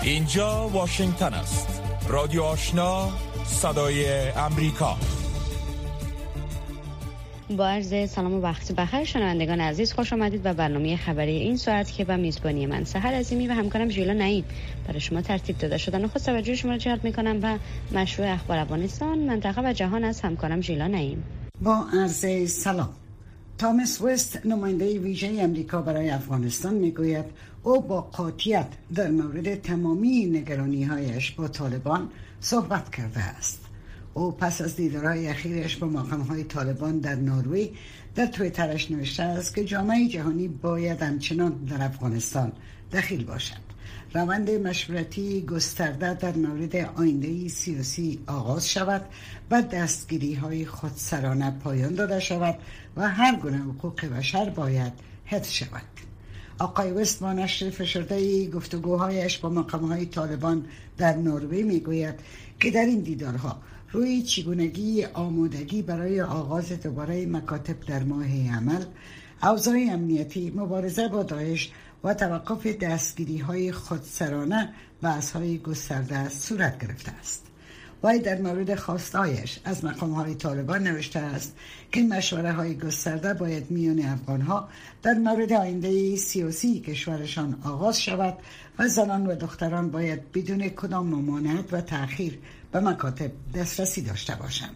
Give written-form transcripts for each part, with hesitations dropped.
اینجا واشنگتن است. رادیو آشنا، صدای امریکا. با عرض سلام و وقت بخیر شنوندگان عزیز، خوش آمدید به برنامه خبری این ساعت که با میزبانی من سحر عظیمی و همکارم ژیلا نعیم برای شما ترتیب داده شده. نخست توجه شما را جلب می‌کنم به مشروع اخبار افغانستان، منطقه و جهان از همکارم ژیلا نعیم. با عرض سلام. تامس وست، نماینده ویژه امریکا برای افغانستان، میگوید او با قاطعیت در مورد تمامی نگرانی‌هایش با طالبان صحبت کرده است. او پس از دیدارهای اخیرش با مقام‌های طالبان در نروژ در توییترش نوشته است که جامعه جهانی باید همچنان در افغانستان دخیل باشد. روند مشورتی گسترده در مورد آینده سیاسی آغاز شود و دستگیری‌های خودسرانه پایان داده شود و هر گونه حقوق بشر باید حفظ شود. آقای وست با نشر فشرده گفتگوهایش با مقام‌های طالبان در نروژ میگوید که در این دیدارها روی چگونگی آمادگی برای آغاز دوباره مکاتب در ماه عمل، اوضاع امنیتی، مبارزه با داعش و توقف دستگیری‌های خودسرانه بحث‌های گسترده صورت گرفته است. وی در مورد خواستهایش از مقام‌های طالبان نوشته است که مشوره‌های گسترده باید میان افغان‌ها در مورد آینده سیاسی کشورشان آغاز شود و زنان و دختران باید بدون کدام ممانعت و تأخیر به مکاتب دسترسی داشته باشند.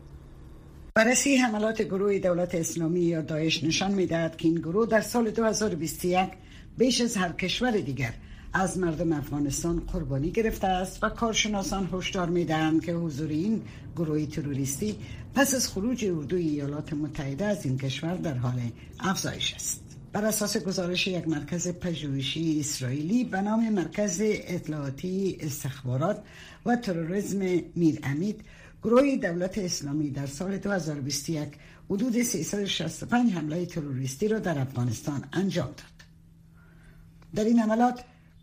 بررسی حملات گروه دولت اسلامی یا داعش نشان می‌دهد که این گروه در سال 2021 بیش از هر کشور دیگر از مردم افغانستان قربانی گرفته است و کارشناسان هشدار می‌دهند که حضور این گروه تروریستی پس از خروج اردوی ایالات متحده از این کشور در حال افزایش است. بر اساس گزارش یک مرکز پژوهشی اسرائیلی به نام مرکز اطلاعاتی استخبارات و تروریسم میر امید، گروه دولت اسلامی در سال 2021 حدود 365 حمله تروریستی را در افغانستان انجام داد. در این حملات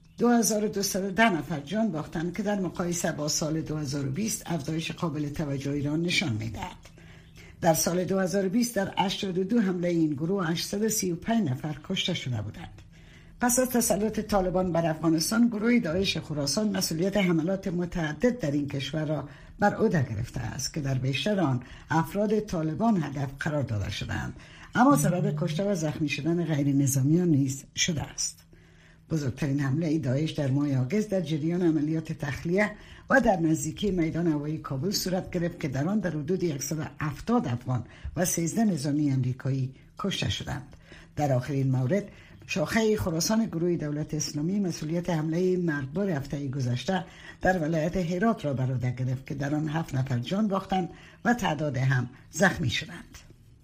2210 نفر جان باختند که در مقایسه با سال 2020 افزایش قابل توجهی را نشان می‌دهد. در سال 2020 در 82 حمله این گروه 835 نفر کشته شده بودند. پس از تسلط طالبان بر افغانستان، گروه داعش خراسان مسئولیت حملات متعدد در این کشور را بر عهده گرفته است که در بیشتر آن افراد طالبان هدف قرار داده شدند، اما سبب کشته و زخمی شدن غیر نظامیان نیز شده است. بزرگترین حمله داعش در ماه آگوست در جریان عملیات تخلیه و در نزدیکی میدان هوایی کابل صورت گرفت که در آن در حدود 170 افغان و 13 نظامی امریکایی کشته شدند. در آخرین مورد، شاخه خراسان گروه دولت اسلامی مسئولیت حمله مرگبار هفته گذشته در ولایت هرات را بر عهده گرفت که در آن 7 نفر جان باختند و تعداد هم زخمی شدند.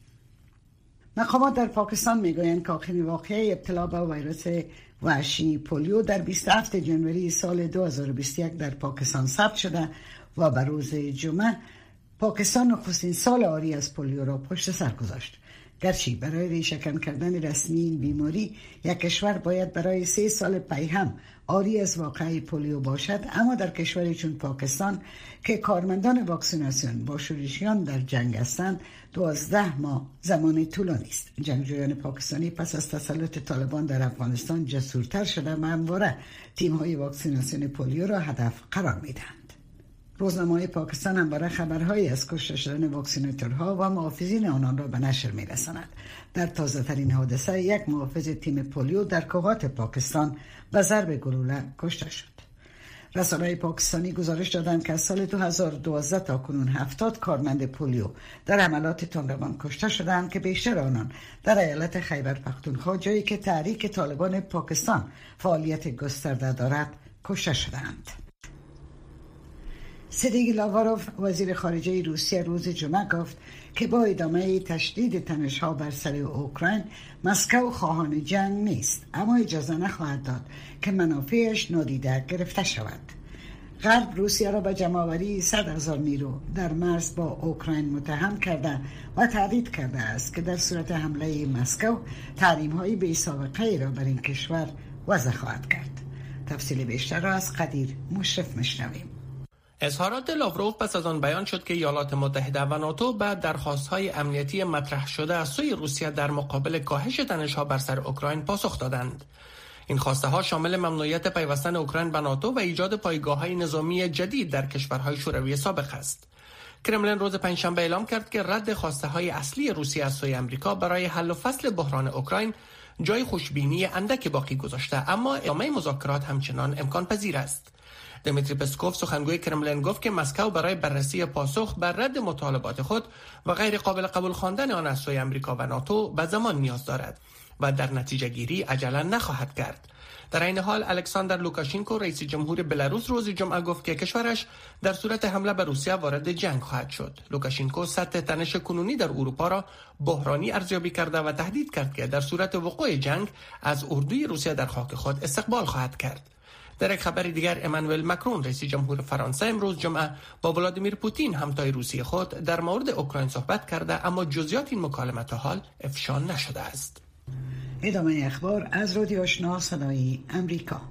مقامات در پاکستان میگویند که آخرین واقعه ابتلا به ویروس وحشی پولیو در 27 جنوری سال 2021 در پاکستان ثبت شده و بر روز جمعه پاکستان نخستین سال عاری از پولیو را پشت سر گذاشت. گرچه برای ریشه‌کن کردن رسمی این بیماری یک کشور باید برای 3 سال پی هم عاری از واقعه پولیو باشد، اما در کشوری چون پاکستان که کارمندان واکسیناسیون با شورشیان در جنگ هستند 12 ماه زمان طولانی است. جنگجویان پاکستانی پس از تسلط طالبان در افغانستان جسورتر شده و همواره تیم‌های واکسیناسیون پولیو را هدف قرار می‌دهند. روزنامه‌های پاکستان هم برای خبرهایی از کشته شدن واکسیناتورها و محافظین آنان را به نشر می‌رساند. در تازه‌ترین حادثه یک محافظ تیم پولیو در کوهات پاکستان به ضرب گلوله کشته شد. رسانه‌های پاکستانی گزارش دادند که از سال 2012 تا کنون 70 کارمند پولیو در حملات تندروان کشته شدند که بیشتر آنان در ایالت خیبر پختونخوا، جایی که تحریک طالبان پاکستان فعالیت گسترده دارد، کشته شدند. سرگئی لاواروف، وزیر خارجه روسیه، روز جمعه گفت که با ادامه تشدید تنش‌ها بر سر اوکراین، مسکو خواهان جنگ نیست، اما اجازه نخواهد داد که منافعش نادیده گرفته شود. غرب روسیه را به جمع‌آوری 100,000 نیرو در مرز با اوکراین متهم کرده و تهدید کرده است که در صورت حمله مسکو تحریم‌های بی‌سابقه‌ای را بر این کشور وضع خواهد کرد. تفصیل بیشتر را از قدیر مشرف میشنویم. اظهارات لاوروف پس از آن بیان شد که ایالات متحده و ناتو به درخواست‌های امنیتی مطرح شده از سوی روسیه در مقابل کاهش تنش‌ها بر سر اوکراین پاسخ دادند. این خواسته ها شامل ممنوعیت پیوستن اوکراین به ناتو و ایجاد پایگاه‌های نظامی جدید در کشورهای شوروی سابق است. کرملین روز پنجشنبه اعلام کرد که رد خواسته های اصلی روسیه از سوی آمریکا برای حل و فصل بحران اوکراین جای خوشبینی اندکی باقی گذاشته، اما ادامه مذاکرات همچنان امکان پذیر است. دمیتری پسکوف سخنگوی کرملین گفت که مسکو برای بررسی پاسخ بر رد مطالبات خود و غیر قابل قبول خواندن آن از سوی آمریکا و ناتو به زمان نیاز دارد و در نتیجه گیری عجله نخواهد کرد. در این حال الکساندر لوکاشنکو رئیس جمهور بلاروس روز جمعه گفت که کشورش در صورت حمله بر روسیه وارد جنگ خواهد شد. لوکاشنکو سطح تنش کنونی در اروپا را بحرانی ارزیابی کرده و تهدید کرد که در صورت وقوع جنگ از اردوی روسیه در خاک خود استقبال خواهد کرد. در یک خبر دیگر امانوئل مکرون رئیس جمهور فرانسه امروز جمعه با ولادیمیر پوتین همتای روسی خود در مورد اوکراین صحبت کرده، اما جزئیات این مکالمه تا حال افشا نشده است. ادامه اخبار از رادیو آشنا صدای امریکا.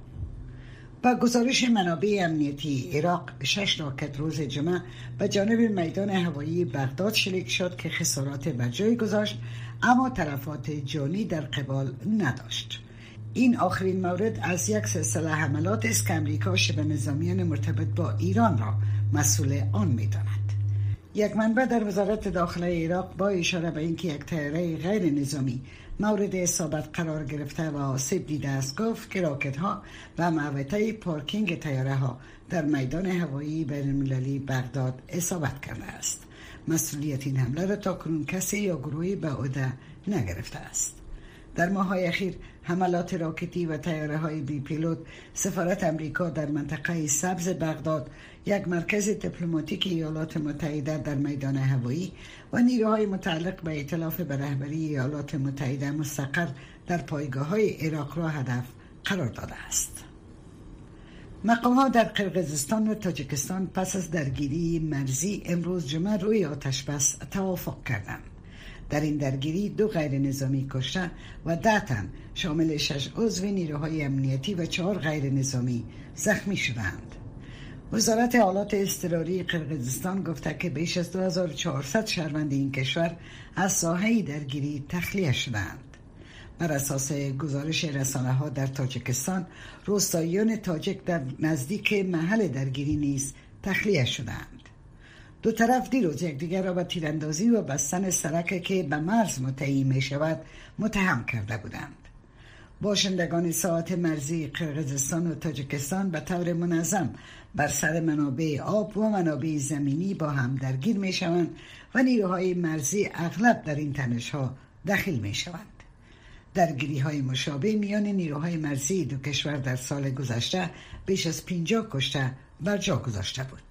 با گزارش منابع امنیتی عراق 6 راکت روز جمعه به جانب میدان هوایی بغداد شلیک شد که خسارات بر جای گذاشت، اما تلفات جانی در قبال نداشت. این آخرین مورد از یک سلسله حملات است که امریکا شبه نظامیان مرتبط با ایران را مسئول آن می‌داند. یک منبع در وزارت داخله عراق با اشاره به اینکه یک طیاره غیر نظامی مورد اصابت قرار گرفته و آسیب دیده است گفت که راکت‌ها و محوطه پارکینگ طیاره‌ها در میدان هوایی بین‌المللی بغداد اصابت کرده است. مسئولیت این حمله را تاکنون کسی یا گروهی به عهده نگرفته است. در ماه‌های اخیر حملات راکتی و طیاره‌های بی پیلوت سفارت امریکا در منطقه سبز بغداد، یک مرکز دیپلماتیک ایالات متحده در میدان هوایی و نیروهای متعلق به ائتلاف به رهبری ایالات متحده مستقر در پایگاه‌های عراق را هدف قرار داده است. مقام‌ها در قرقیزستان و تاجیکستان پس از درگیری مرزی امروز جمعه روی آتش‌بس توافق کردند. در این درگیری 2 غیر نظامی کشته و 10 تن شامل 6 عضو نیروهای امنیتی و 4 غیر نظامی زخمی شدند. وزارت حالات اضطراری قرقیزستان گفته که بیش از 2400 شهروند این کشور از ساحه درگیری تخلیه شدند. بر اساس گزارش رسانه‌ها در تاجیکستان، روستاییان تاجیک در نزدیک محل درگیری نیز تخلیه شدند. دو طرف دیروز یکدیگر را به تیراندازی و بستن سرک که به مرز منتهی می شود متهم کرده بودند. باشندگان ساحات مرزی قرقیزستان و تاجیکستان به طور منظم بر سر منابع آب و منابع زمینی با هم درگیر می شوند و نیروهای مرزی اغلب در این تنش‌ها دخیل می شوند. درگیری های مشابه میان نیروهای مرزی دو کشور در سال گذشته بیش از 50 کشته بر جا گذاشته بود.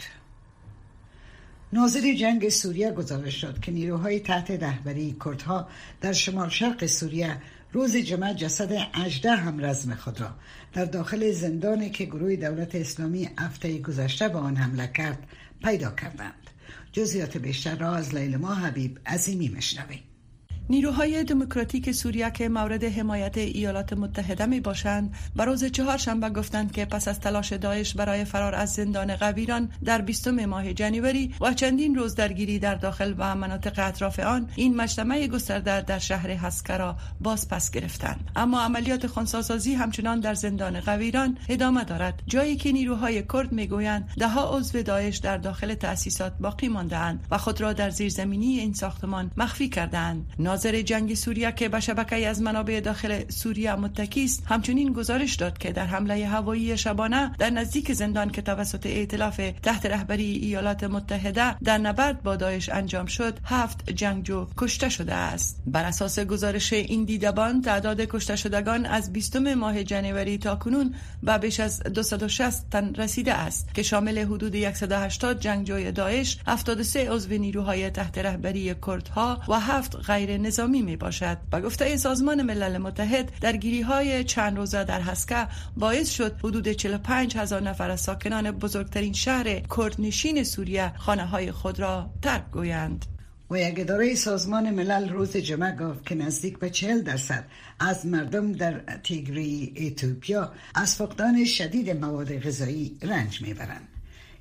ناظر جنگ سوریه گزارش داد که نیروهای تحت رهبری کردها در شمال شرق سوریه روز جمعه جسد 18 همرزم خود را در داخل زندانی که گروه دولت اسلامی هفته گذشته به آن حمله کرد پیدا کردند. جزئیات بیشتر را از لیلما حبیب عظیمی میشنویم. نیروهای دموکراتیک سوریه که مورد حمایت ایالات متحده می باشند به روز چهارشنبه گفتند که پس از تلاش داعش برای فرار از زندان قویران در 20 ماه جنوری و چندین روز درگیری در داخل و مناطق اطراف آن، این مجتمع گسترده در شهر حسکه را باز پس گرفتند. اما عملیات خنثی‌سازی همچنان در زندان قویران ادامه دارد، جایی که نیروهای کرد میگویند ده‌ها عضو داعش در داخل تأسیسات باقی مانده‌اند و خود را در زیرزمینی این ساختمان مخفی کردند. ناظر جنگ سوریه که به شبکه‌ای از منابع داخل سوریه متکی است همچنین گزارش داد که در حمله هوایی شبانه در نزدیک زندان که توسط ائتلاف تحت رهبری ایالات متحده در نبرد با داعش انجام شد 7 جنگجو کشته شده است. بر اساس گزارش این دیدبان تعداد کشته شدگان از 20 ماه جنوری تا کنون به بیش از 260 تن رسیده است که شامل حدود 180 جنگجوی داعش، 73 عضو نیروهای تحت رهبری کردها و 7 غیر نظامی می باشد. با گفته سازمان ملل متحد، درگیری‌های چند روزه در حسکه باعث شد حدود 45,000 نفر از ساکنان بزرگترین شهر کردنشین سوریه خانه‌های خود را ترک گویند. و یک اداره سازمان ملل روز جمعه گفت که نزدیک به 40% از مردم در تیگری اتیوپیا از فقدان شدید مواد غذایی رنج میبرند.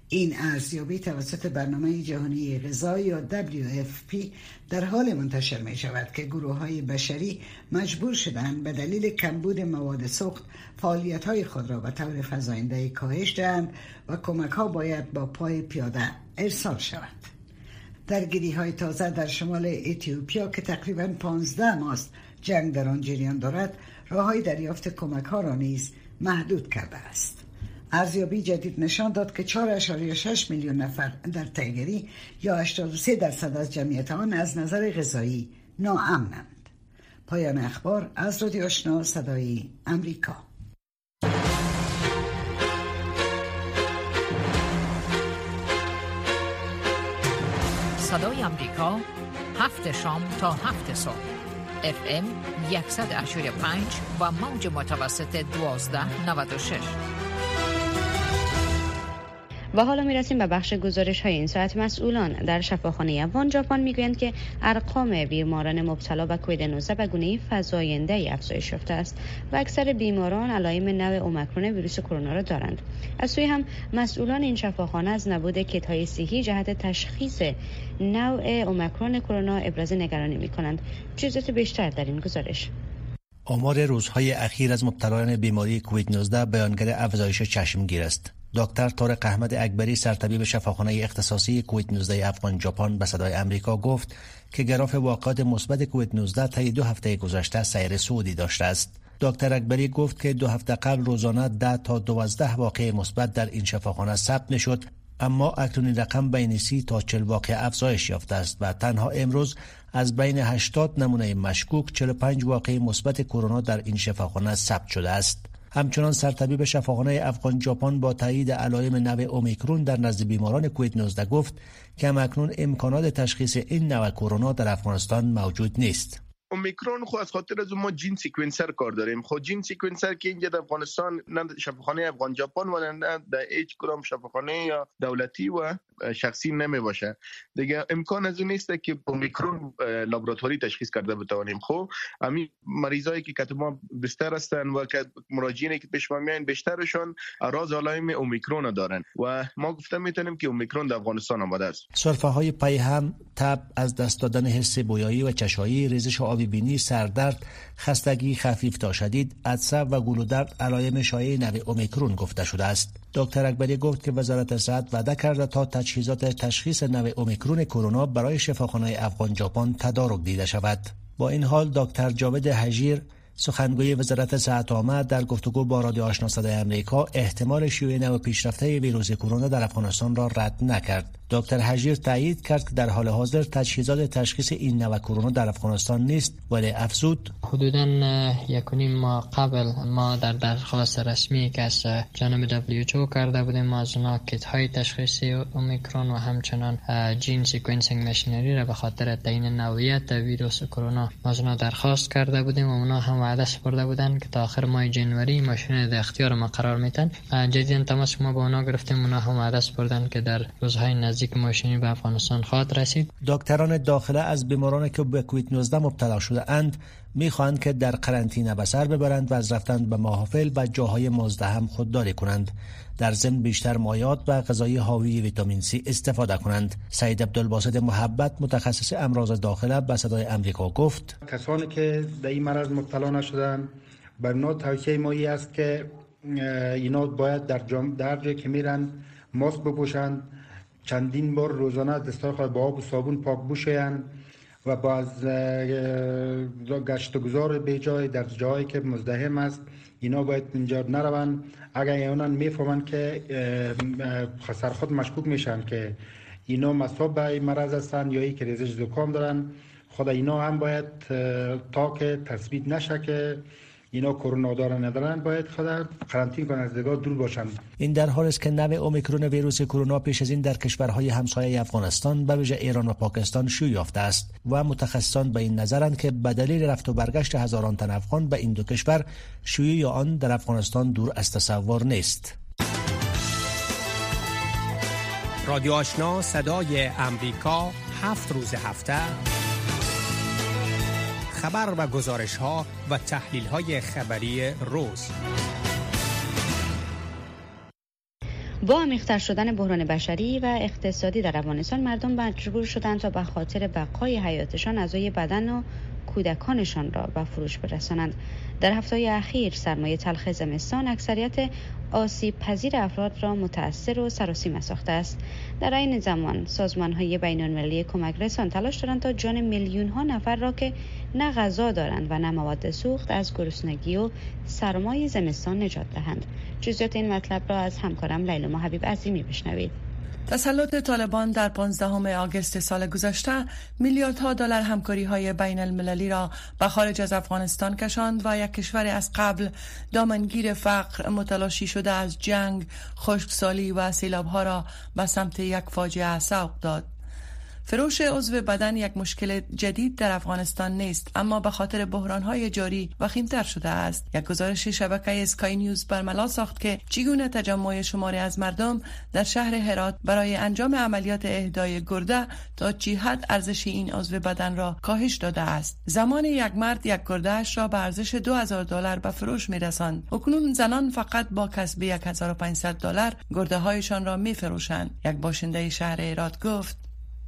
این ارزیابی توسط برنامه جهانی غذا یا WFP در حال منتشر می شود که گروه‌های بشری مجبور شدند به دلیل کمبود مواد سوخت فعالیت‌های خود را به طور فزاینده کاهش دهند و کمک‌ها باید با پای پیاده ارسال شود. درگیری‌های تازه در شمال اتیوپیا که تقریباً 15 ماه است جنگ در آن جریان دارد، راه‌های دریافت کمک‌ها را نیز محدود کرده است. ارزیابی جدید نشان داد که 4.6 میلیون نفر در تایگری یا 83% از جمعیت آن از نظر غذایی ناامنند. پایان اخبار از رادیو آشنا صدای امریکا. صدای امریکا 7 شام تا 7 صبح FM 185 و موج متوسط 1296. و حالا میرسیم به بخش گزارش های این ساعت. مسئولان در شفاخانه افغان ژاپن میگویند که ارقام بیماران مبتلا به کووید 19 به گونه فزاینده افزایش یافته است و اکثر بیماران علائم نوع اومیکرون ویروس کرونا را دارند. از سوی هم مسئولان این شفاخانه از نبود کیت های صحی جهت تشخیص نوع اومیکرون کرونا ابراز نگرانی میکنند. جزئیات بیشتر در این گزارش. آمار روزهای اخیر از مبتلایان بیماری کووید 19 بیانگر افزایش چشمگیر است. دکتر طارق احمد اکبری سرطبیب شفاخانه اختصاصی کووید 19 افغان ژاپن به صدای امریکا گفت که گراف واقعات مثبت کووید 19 طی 2 هفته گذشته سیر صعودی داشته است. دکتر اکبری گفت که 2 هفته قبل روزانه 10 تا 12 واقعه مثبت در این شفاخانه ثبت میشد، اما اکنون این رقم بین 30 تا 40 واقعه افزایش یافته است و تنها امروز از بین 80 نمونه مشکوک 45 واقعه مثبت کرونا در این شفاخانه ثبت شده است. همچنان سرطبیب شفاخانه افغان ژاپن با تایید علائم نوع اومیکرون در نزد بیماران کووید 19 گفت که اکنون امکانات تشخیص این نوع کرونا در افغانستان موجود نیست. اومیکرون خو از خاطر از ما جین سیکونسر کار داریم. خود جین سیکونسر که اینجا در افغانستان نه شفاخانه افغان ژاپن و نه در هیچ کدام شفاخانه یا دولتی و شخصی نمی باشه دیگه، امکان از اون نیست که اومیکرون لابراتواری تشخیص کرده بتوانیم. خب همین مریضایی که کتما بستر هستن و که مراجعینی که پیش ما میان بیشترشون اعراض علائم اومیکرون دارن و ما گفته میتونیم که اومیکرون در افغانستان آمده است. سرفه های پای هم، تب، از دست دادن حس بویایی و چشایی، ریزش آبی بینی، سردرد، خستگی خفیف تا شدید، عطسه و گلو درد علائم شایع نوع اومیکرون گفته شده است. دکتر اکبری گفت که وزارت صحت وعده کرده تا تجهیزات تشخیص نوع اومیکرون کرونا برای شفاخانه افغان ژاپن تدارک دیده شود. با این حال دکتر جاوید حجیر سخنگوی وزارت صحت عامه در گفتگو با رادیو آشنا صدای امریکا احتمال شیوع نوع پیشرفته ویروس کرونا در افغانستان را رد نکرد. دکتر حجیر تایید کرد که در حال حاضر تجهیزات تشخیص این نوع کرونا در افغانستان نیست، ولی افزود حدوداً 1.5 ماه قبل ما در درخواست رسمی که از جانب WHO کرده بودیم ما از اونا کیت های تشخیصی اومیکرون و همچنان جین سیکونسینگ ماشینری را به خاطر تعیین نوعیت ویروس کرونا ما از اونا درخواست کرده بودیم و اونا هم وعده سپرده بودن که تا آخر ماه جنوری ماشین در اختیار ما قرار میتن. جدیداً تماس ما با اونا گرفتیم، اونا هم وعده سپردن که در روزهای نزدیک ماشینی به افغانستان خواهد رسید. دکتران داخله از بیمارانی که به کووید 19 مبتلا شده اند میخواهند که در قرنطینه به سر ببرند و از رفتن به محافل و جاهای مزدحم خودداری کنند. در ضمن بیشتر مایعات و غذای حاوی ویتامین C استفاده کنند. سعید عبدالباسط محبت متخصص امراض داخله به صدای امریکا گفت کسانی که در این مرض مبتلا نشدن بر اونا توصیه ما است که اینا باید در جایی که میرن ماسک بپوشند، چندین بار روزانه دستای خود با آب و صابون پاک بشویند و باز گشت و گذار به جای در جایی که مزدحم است اینا باید اینجا نروند. اگر اینا میفهمند که سر خود مشکوک میشن که اینا مصاب به این مرض هستند یا که ریزش زکام دارن، خود اینا هم باید تا که تثبیت نشه که اینا کرونا دارن ندارن باید خود قرنطینه کنن، از دیگه دور باشند. این در حالی است که نوع اومیکرون ویروس کرونا پیش از این در کشورهای همسایه افغانستان به ویژه ایران و پاکستان شیوع یافته است و متخصصان به این نظرند که به دلیل رفت و برگشت هزاران تن افغان به این دو کشور شیوع آن در افغانستان دور از تصور نیست. رادیو آشنا صدای امریکا 7 روز هفته خبر و گزارش ها و تحلیل های خبری روز. با عمیق‌تر شدن بحران بشری و اقتصادی در افغانستان، مردم مجبور شدند تا به خاطر بقای حیاتشان اعضای بدن و کودکانشان را به فروش برسانند. در هفته‌های اخیر سرمایه تلخ زمستان اکثریت آسیب پذیر افراد را متأثر و سراسیمه ساخته است. در این زمان سازمان‌های بین‌المللی کمک رسان تلاش دارند تا جان میلیون‌ها نفر را که نه غذا دارند و نه مواد سوخت از گرسنگی و سرمای زمستان نجات دهند. جزئیات این مطلب را از همکارم لیلا حبیب عظیمی بشنوید. تسلط طالبان در 15 آگوست سال گذشته میلیاردها دلار همکاری‌های بین المللی را به خارج از افغانستان کشاند و یک کشور از قبل دامنگیر فقر، متلاشی شده از جنگ، خشکسالی و سیلاب‌ها را به سمت یک فاجعه سوق داد. فروش عضو بدن یک مشکل جدید در افغانستان نیست، اما به خاطر بحران‌های جاری وخیم‌تر شده است. یک گزارش شبکه اسکای نیوز برملا ساخت که چگونه تجمع شماری از مردم در شهر هرات برای انجام عملیات اهدای گرده تا چه حد ارزش این عضو بدن را کاهش داده است. زمان یک مرد یک گرده‌اش را به ارزش $2000 به فروش می‌رساند. اکنون زنان فقط با کسب $1500 گرده‌هایشان را می‌فروشند. یک باشنده شهر هرات گفت: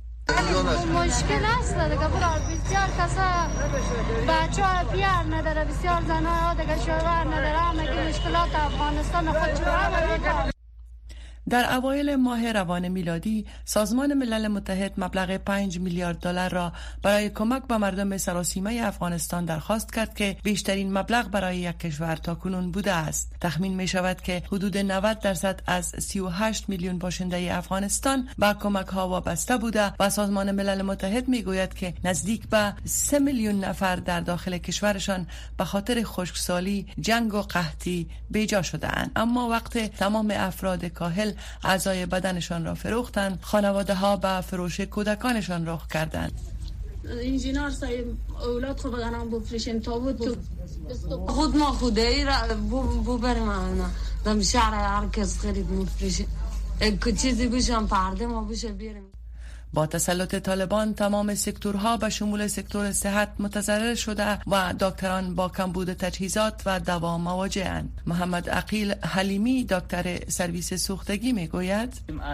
مشکل است دیگه، برای بسیار کسا بچه ها پیار نداره، بسیار زنای ها دیگه شوهر نداره، مگه مشکلات افغانستان خود چرا. در اوایل ماه روان میلادی سازمان ملل متحد مبلغ $5 میلیارد را برای کمک به مردم سراسیمه افغانستان درخواست کرد که بیشترین مبلغ برای یک کشور تاکنون بوده است. تخمین می شود که حدود 90% از 38 میلیون باشنده افغانستان به کمک ها وابسته بوده و سازمان ملل متحد می گوید که نزدیک به 3 میلیون نفر در داخل کشورشان به خاطر خشکسالی، جنگ و قحطی بیجا شده اند. اما وقت تمام افراد کاهل اعضای بدنشان را فروختند، خانواده ها به فروش کودکانشان رخ کردند. انجینر صاحب اولاد خود بدنم بفروشین تابوت تو خود ما خودی را ببریم انا دم شهر هر کس خرید مفروشین یک چیزی بشم پرده ما بشه بیاریم. با تسلط طالبان تمام سکتورها به شمول سکتور صحت متضرر شده و دکتران با کمبود تجهیزات و دوا مواجه‌اند. محمد عقیل حلیمی دکتر سرویس سوختگی میگوید: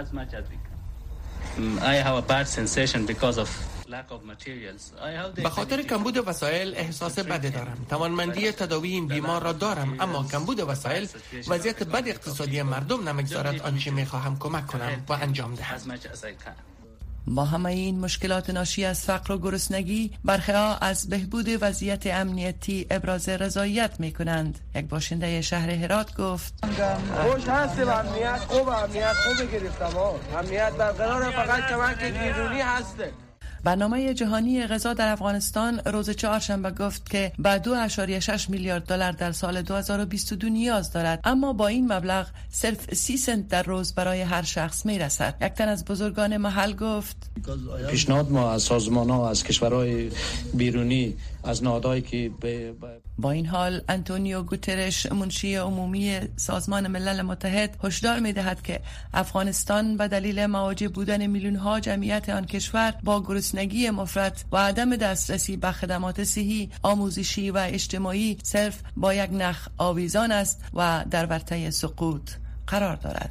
به خاطر کمبود وسایل احساس بد دارم. توانمندی تداوی این بیمار را دارم، اما کمبود وسایل وضعیت بد اقتصادی مردم نمیگذارد آنچه میخواهم کمک کنم و انجام دهم. با همه این مشکلات ناشی از فقر و گرسنگی، برخی‌ها از بهبود وضعیت امنیتی ابراز رضایت می‌کنند. یک باشنده شهر هرات گفت: خوش هستیم، امنیت خوب گرفتم. امنیت برقرار، فقط کمک بیرونی هسته. برنامه جهانی غذا در افغانستان روز چهارشنبه گفت که به $2.6 میلیارد در سال 2022 نیاز دارد، اما با این مبلغ صرف 30 سنت در روز برای هر شخص میرسد. یک تن از بزرگان محل گفت: پیشنهاد ما از سازمان‌ها، از کشورهای بیرونی، از نهادهایی که با این حال انتونیو گوترش منشی عمومی سازمان ملل متحد هشدار می‌دهد که افغانستان به دلیل مواجه بودن میلیون‌ها جمعیت آن کشور با گرسنگی مفرط و عدم دسترسی به خدمات صحی، آموزشی و اجتماعی صرف با یک نخ آویزان است و در ورطه سقوط قرار دارد.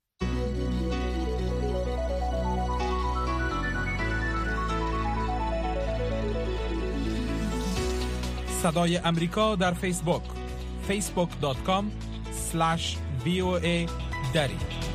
صدای امریکا در فیسبوک facebook.com/VOA دری.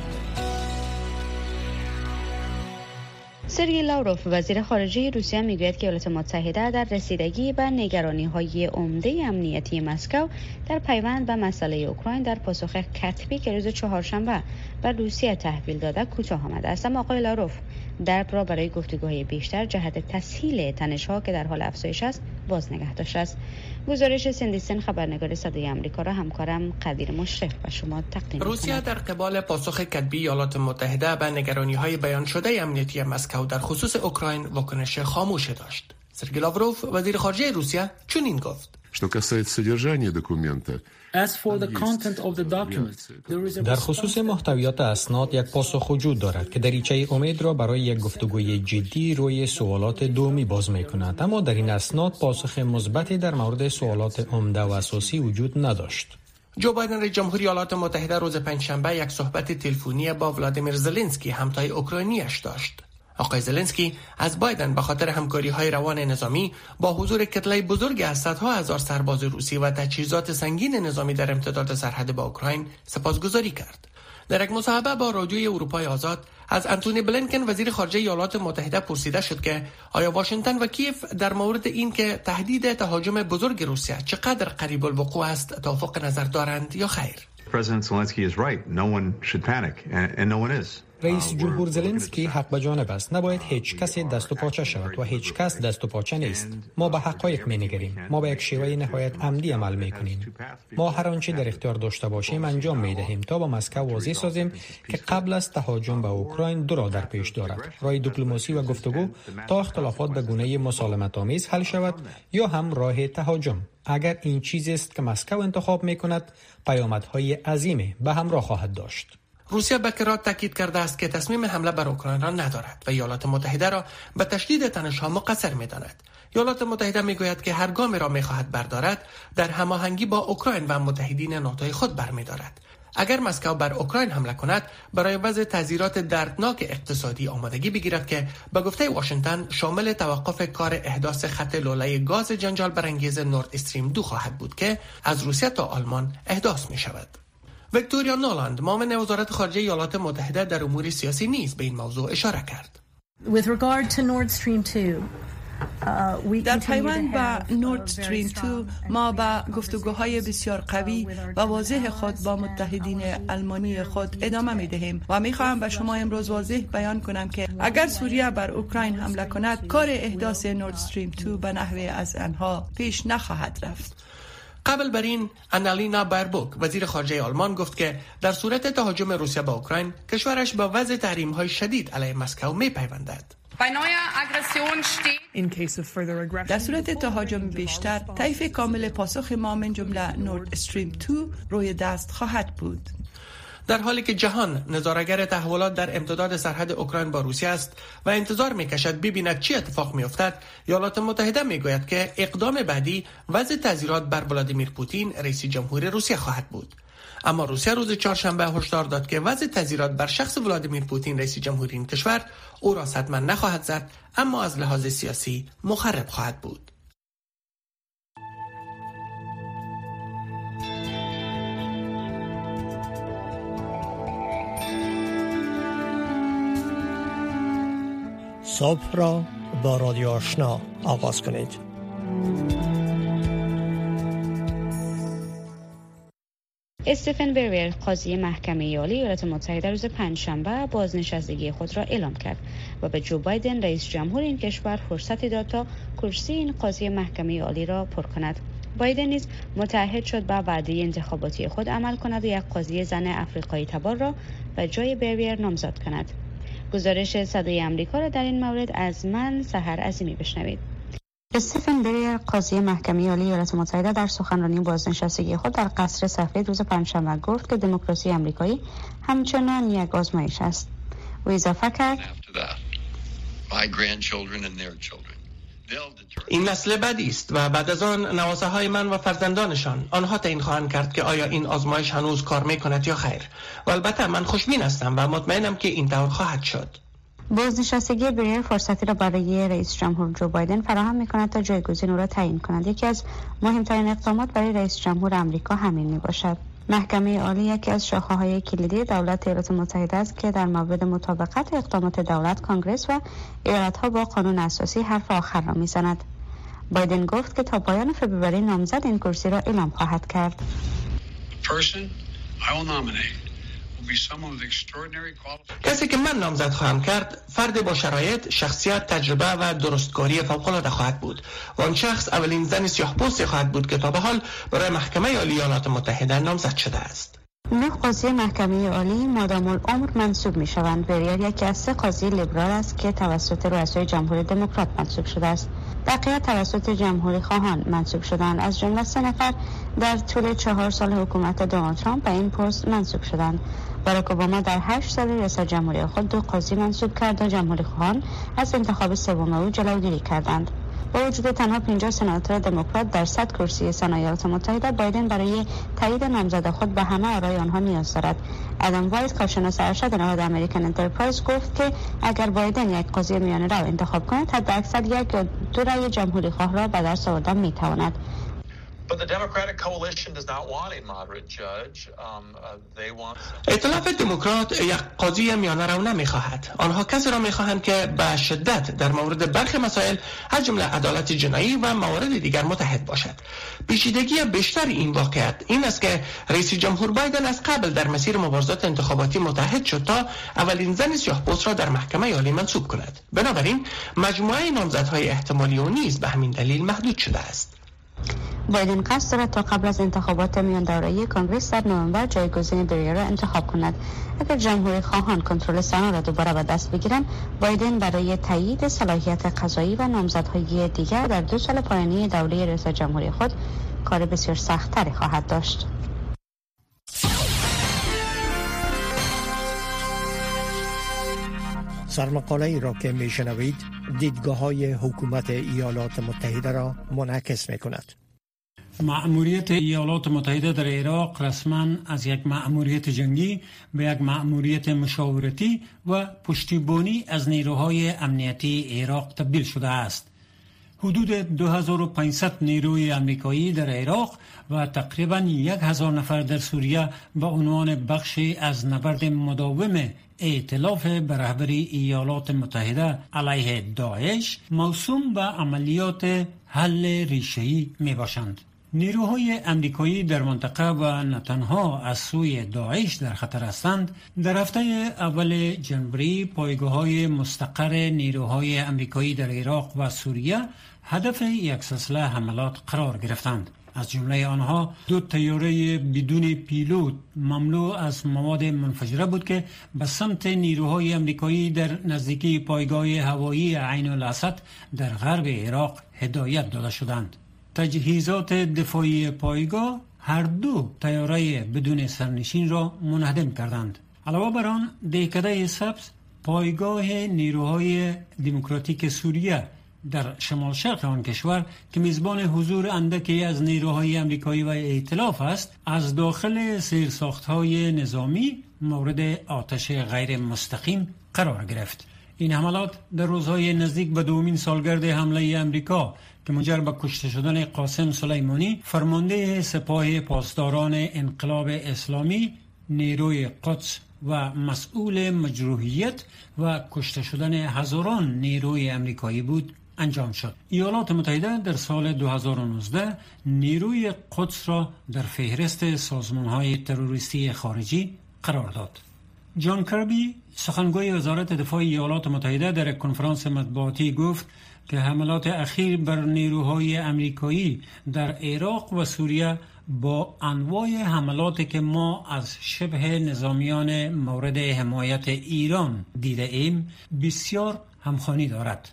سرگئی لاوروف وزیر خارجه روسیه میگوید که ایالات متحده در رسیدگی به نگرانی‌های عمده امنیتی مسکو در پیوند به مسئله اوکراین در پاسخ کتبی که روز چهارشنبه به روسیه تحویل داده کوتاه آمده است. اما آقای لاوروف درب را برای گفتگوهای بیشتر جهت تسهیل تنش‌ها که در حال افزایش است باز نگه داشته است. گزارش سندیسن خبرنگار صدای آمریکا را همکارم قدیر مشرف و شما تقدیم می‌کنم. روسیه در قبال پاسخ کتبی ایالات متحده به نگرانی‌های بیان شده امنیتی مسکو در خصوص اوکراین واکنش خاموش داشت. سرگئی لاوروف وزیر خارجه روسیه چنین گفت: در خصوص محتویات اسناد یک پاسخ وجود دارد که دریچه امید را برای یک گفتگوی جدی روی سوالات دومی باز می‌کند، اما در این اسناد پاسخ مثبتی در مورد سوالات عمده و اساسی وجود نداشت. جو بایدن رئیس جمهوری ایالات متحده روز پنجشنبه یک صحبت تلفنی با ولادیمیر زلنسکی همتای اوکراینیش داشت. آقای زلنسکی از بایدن به خاطر همکاری‌های روان نظامی با حضور کتله بزرگی از صدها هزار سرباز روسی و تجهیزات سنگین نظامی در امتداد سرحد با اوکراین سپاسگزاری کرد. در یک مصاحبه با رادیوی اروپای آزاد از انتونی بلینکن وزیر خارجه ایالات متحده پرسیده شد که آیا واشنگتن و کیف در مورد این که تهدید تهاجم بزرگ روسیه چقدر قریب الوقوع است توافق نظر دارند یا خیر. رئیس جمهور زلنسکی حق به جانب است. نباید هیچ کسی دست و پاچه شود و هیچ کس دست و پاچه نیست. ما به حقایق می نگریم. ما به یک شیوه نهایت عمدی عمل می کنیم. ما هر آنچه در اختیار داشته باشیم انجام می دهیم تا با مسکو واضح سازیم که قبل از تهاجم به اوکراین دو راه در پیش دارد: راه دیپلماسی و گفتگو تا اختلافات به گونه مسالمت آمیز حل شود یا هم راه تهاجم. اگر این چیزی است که مسکو انتخاب می کند، پیامدهای عظیمی به همراه خواهد داشت. روسیه به کرات تاکید کرده است که تصمیم حمله بر اوکراین را ندارد و ایالات متحده را به تشدید تنش‌ها مقصر می‌داند. ایالات متحده می‌گوید که هر گامی را می‌خواهد بردارد در هماهنگی با اوکراین و متحدین ناتوی خود برمی‌دارد. اگر مسکو بر اوکراین حمله کند، برای وضع تضییعات دردناک اقتصادی آمادگی بگیرد که به گفته واشنگتن شامل توقف کار احداث خط لوله گاز جنجال برانگیز نورد استریم 2 خواهد بود که از روسیه تا آلمان احداث می‌شود. ویکتوریا نولاند، معاون وزارت خارجه ایالات متحده در امور سیاسی نیز به این موضوع اشاره کرد. در پیوند به نورد استریم 2 ما به گفتگوهای بسیار قوی و واضح خود با متحدین آلمانی خود ادامه می دهیم و می خواهم به شما امروز واضح بیان کنم که اگر سوریه بر اوکراین حمله کند، کار احداث نورد استریم 2 به نحوی از آنها پیش نخواهد رفت. قبل بر این آنالینا بایربوک وزیر خارجه آلمان گفت که در صورت تهاجم روسیه به اوکراین کشورش به وضع تحریم‌های شدید علیه مسکو می‌پیوندد. در صورت تهاجم بیشتر، طیف کامل پاسخ ما من جمله نورد استریم 2 روی دست خواهد بود. در حالی که جهان نظاره‌گر تحولات در امتداد سرحد اوکراین با روسیه است و انتظار می‌کشد ببیند چه اتفاق می‌افتد، ایالات متحده می‌گوید که اقدام بعدی وضع تضییعات بر ولادیمیر پوتین رئیس جمهور روسیه خواهد بود. اما روسیه روز چهارشنبه هشدار داد که وضع تضییعات بر شخص ولادیمیر پوتین رئیس جمهوری این کشور او را صدمه نخواهد زد، اما از لحاظ سیاسی مخرب خواهد بود. صبح را با رادیو آشنا آغاز کنید. استفن بریر، قاضی محکمه عالی ایالات متحده، روز پنجشنبه بازنشستگی خود را اعلام کرد و به جو بایدن رئیس جمهور این کشور فرصتی داد تا کرسی این قاضی محکمه عالی را پر کند. بایدن نیز متعهد شد به وعده انتخاباتی خود عمل کند و یک قاضی زن افریقایی تبار را به جای بریر نامزد کند. گزارش صدای آمریکا را در این مورد از من سحر عظیمی بشنوید. استفن بریر، قاضی محکمه عالی ایالات متحده، در سخنرانی بازنشستگی خود در قصر سفید روز پنجشنبه گفت که دموکراسی آمریکایی همچنان یک آزمایش است. او اضافه کرد: این نسل بعدی است و بعد از آن نوازه‌های من و فرزندانشان، آنها تعیین خواهند کرد که آیا این آزمایش هنوز کار می‌کند یا خیر. و البته من خوشبین هستم و مطمئنم که این طور خواهد شد. بازنشستگی بریر فرصتی را برای رئیس جمهور جو بایدن فراهم می‌کند تا جایگزین او را تعیین کند. یکی از مهمترین اقدامات برای رئیس جمهور آمریکا همین میباشد. محکمه عالی یکی از شاخه‌های کلیدی دولت ایالات متحده است که در مورد مطابقت اقدامات دولت، کانگرس و ایالت‌ها با قانون اساسی حرف آخر را می‌زند. بایدن گفت که تا پایان فوریه نامزد این کرسی را اعلام خواهد کرد. کسی که من نامزد خواهم کرد فرد با شرایط، شخصیت، تجربه و درستکاری فوق‌العاده خواهد بود و آن شخص اولین زن سیاه‌پوستی خواهد بود که تا به حال برای محکمه عالی ایالات متحده نامزد شده است. 9 قاضی محکمه عالی مادام العمر منصوب می‌شوند. بریر یکی از 3 قاضی لیبرال است که توسط رؤسای جمهوری دموکرات منصوب شده است. بقیه توسط جمهوری خواهان منصوب شدند. از جمله 3 نفر در طول 4 سال حکومت دونالد ترامپ به این پست منصوب شدند. باراک اوباما در 8 سال ریاست جمهوری خود 2 قاضی منصوب کرد و جمهوری خواهان از انتخاب سوم او جلوگیری کردند. با وجود تنها 50 سناتور دموکرات در 100 کرسی سنا ایالات متحده، بایدن برای تایید نامزد خود به همه آرای آنها نیاز دارد. ادم وایت، کارشناس ارشد نهاد امریکن انترپرایز، گفت که اگر بایدن یک قاضی میانه رو انتخاب کند، حداکثر 1 یا 2 رأی جمهوری خواه را به دست آوردن میتواند. ائتلاف دموکرات یک قاضی میانه رو نمیخواهد. آنها کسی را میخواهند که به شدت در مورد برخی مسائل از جمله عدالت جنایی و موارد دیگر متحد باشد. پیچیدگی بیشتر این واقعیت این است که رئیس جمهور بایدن از قبل در مسیر مبارزات انتخاباتی متحد شد تا اولین زن سیاه‌پوست را در محکمه عالی منصوب کند. بنابراین مجموعه نامزدهای احتمالی او نیز به همین دلیل محدود شده است. بایدن قصد دارد تا قبل از انتخابات میان دوره‌ای کنگره در نوامبر جایگزین بریر را انتخاب کند. اگر جمهوری خواهان کنترل سنا را دوباره به دست بگیرند، بایدن برای تایید صلاحیت قضایی و نامزدهای دیگر در 2 سال پایانی دوره رئیس جمهوری خود کار بسیار سخت‌تری خواهد داشت. سرمقاله ای را که میشنوید دیدگاه‌های حکومت ایالات متحده را منعکس می‌کند. مأموریت ایالات متحده در عراق رسما از یک مأموریت جنگی به یک مأموریت مشاورتی و پشتیبانی از نیروهای امنیتی عراق تبدیل شده است. حدود 2500 نیروی آمریکایی در عراق و تقریباً 1000 نفر در سوریه به عنوان بخشی از نبرد مداوم ائتلاف به رهبری ایالات متحده علیه داعش موسوم به عملیات حل ریشه‌ای می باشند. نیروهای آمریکایی در منطقه و نه تنها از سوی داعش در خطر هستند. در هفته اول جنوری پایگاه‌های مستقر نیروهای آمریکایی در عراق و سوریه هدف یک سلسله حملات قرار گرفتند. از جمله آنها 2 طیاره بدون پیلوت مملو از مواد منفجره بود که به سمت نیروهای آمریکایی در نزدیکی پایگاه هوایی عین الاسد در غرب عراق هدایت داده شدند. تجهیزات دفاعی پایگاه هر 2 طیاره بدون سرنشین را منهدم کردند. علاوه بر آن، دهکده سبز پایگاه نیروهای دموکراتیک سوریه در شمال شرق آن کشور که میزبان حضور اندکی از نیروهای آمریکایی و ائتلاف است، از داخل زیرساخت‌های نظامی مورد آتش غیر مستقیم قرار گرفت. این حملات در روزهای نزدیک به 2مین سالگرد حمله آمریکا که منجر به کشته شدن قاسم سلیمانی، فرمانده سپاه پاسداران انقلاب اسلامی نیروی قدس و مسئول مجروحیت و کشته شدن هزاران نیروی آمریکایی بود انجام شد. ایالات متحده در سال 2019 نیروی قدس را در فهرست سازمان‌های تروریستی خارجی قرار داد. جان کربی، سخنگوی وزارت دفاع ایالات متحده، در کنفرانس مطبوعاتی گفت که حملات اخیر بر نیروهای آمریکایی در عراق و سوریه با انواع حملاتی که ما از شبه نظامیان مورد حمایت ایران دیده ایم بسیار همخوانی دارد.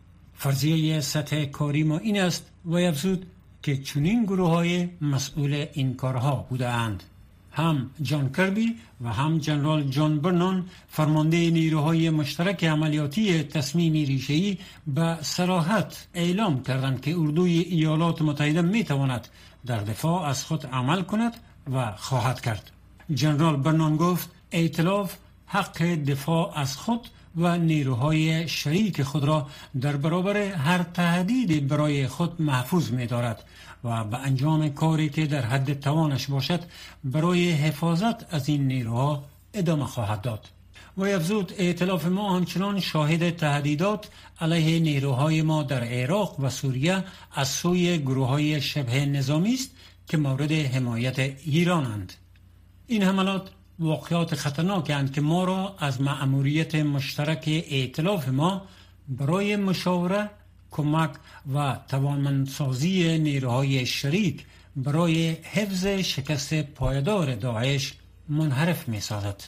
فرضیه سطح کاری ما این است و افزود که چنین گروه‌های مسئول این کارها بودند. هم جان کربی و هم جنرال جان برنان، فرمانده نیروهای مشترک عملیاتی تصمیمی ریشه‌ای، به صراحت اعلام کردند که اردوی ایالات متحده میتواند در دفاع از خود عمل کند و خواهد کرد. جنرال برنان گفت ائتلاف حق دفاع از خود و نیروهای شریک خود را در برابر هر تهدید برای خود محفوظ می دارد و به انجام کاری که در حد توانش باشد برای حفاظت از این نیروها ادامه خواهد داد. و افزود ائتلاف ما همچنان شاهد تهدیدات علیه نیروهای ما در عراق و سوریه از سوی گروه‌های شبه نظامی است که مورد حمایت ایرانند. این حملات واقعات خطرناکند که ما را از مأموریت مشترک ائتلاف ما برای مشاوره، کمک و توانمندسازی نیروهای شریک برای حفظ شکست پایدار داعش منحرف می سازد.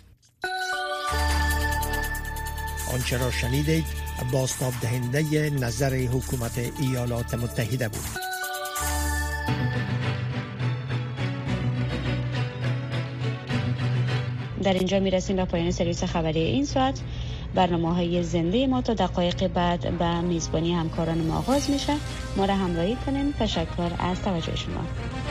آنچه را شنیدید بازتاب دهنده نظر حکومت ایالات متحده بود. در اینجا میرسیم به پایان سرویس خبری این ساعت. برنامه‌های زنده ما تا دقایق بعد به میزبانی همکاران ما آغاز میشه. ما را همراهی کنین. تشکر از توجه شما.